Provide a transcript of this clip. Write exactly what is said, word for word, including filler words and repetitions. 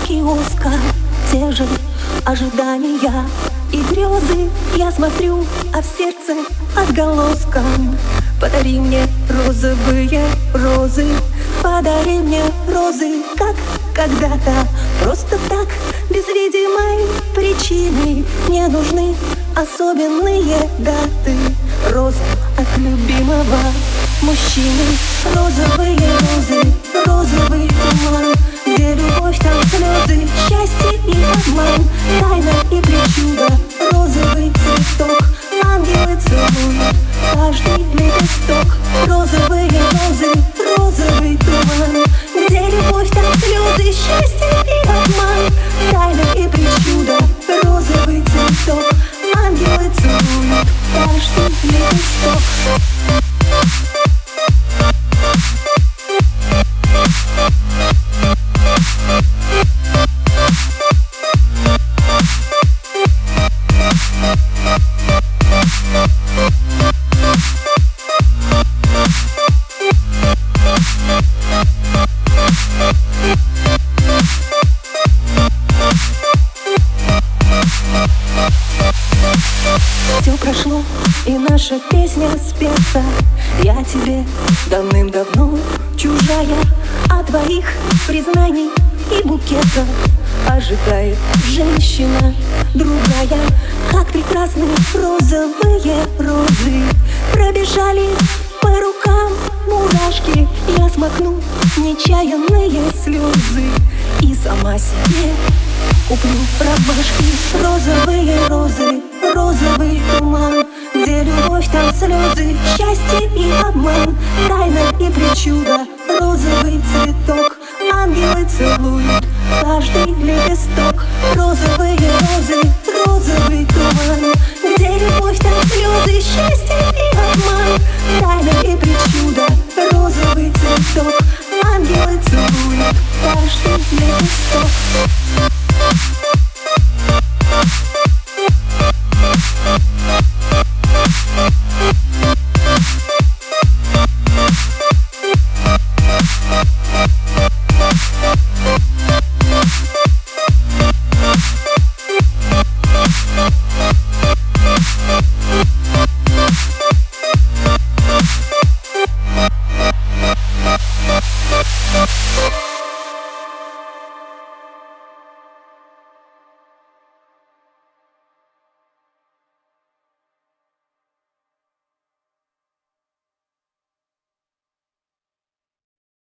киоска, те же ожидания и грезы. Я смотрю, а в сердце отголоском: подари мне розовые розы, подари мне розы, как когда-то. Просто так, без видимой причины, мне нужны особенные даты. Роза от любимого мужчины. Розовые розы, розовый туман, где любовь, там слезы, счастье и обман, тайна и причуда. Розовый цветок, ангелы целуют каждый лепесток. Розовые розы, розовый туман, где любовь, там слезы, счастье и обман, тайна и причуда. Розовый цветок, ангелы целуют каждый лепесток. Все прошло, и наша песня спета. Я тебе давным-давно чужая, а твоих признаний и букетов ожидает женщина другая. Как прекрасны розовые розы, пробежали по рукам мурашки. Я смахну нечаянные слезы и сама себе куплю ромашки. Розовые розы, розовый туман, где любовь, там слезы, счастье и обман, тайна и причуда. Розовый цветок, ангелы целуют каждый лепесток. Розовые розы, розовый туман, где любовь, там слезы, счастье и обман, тайна и причуда. Розовый цветок, ангелы целуют каждый лепесток.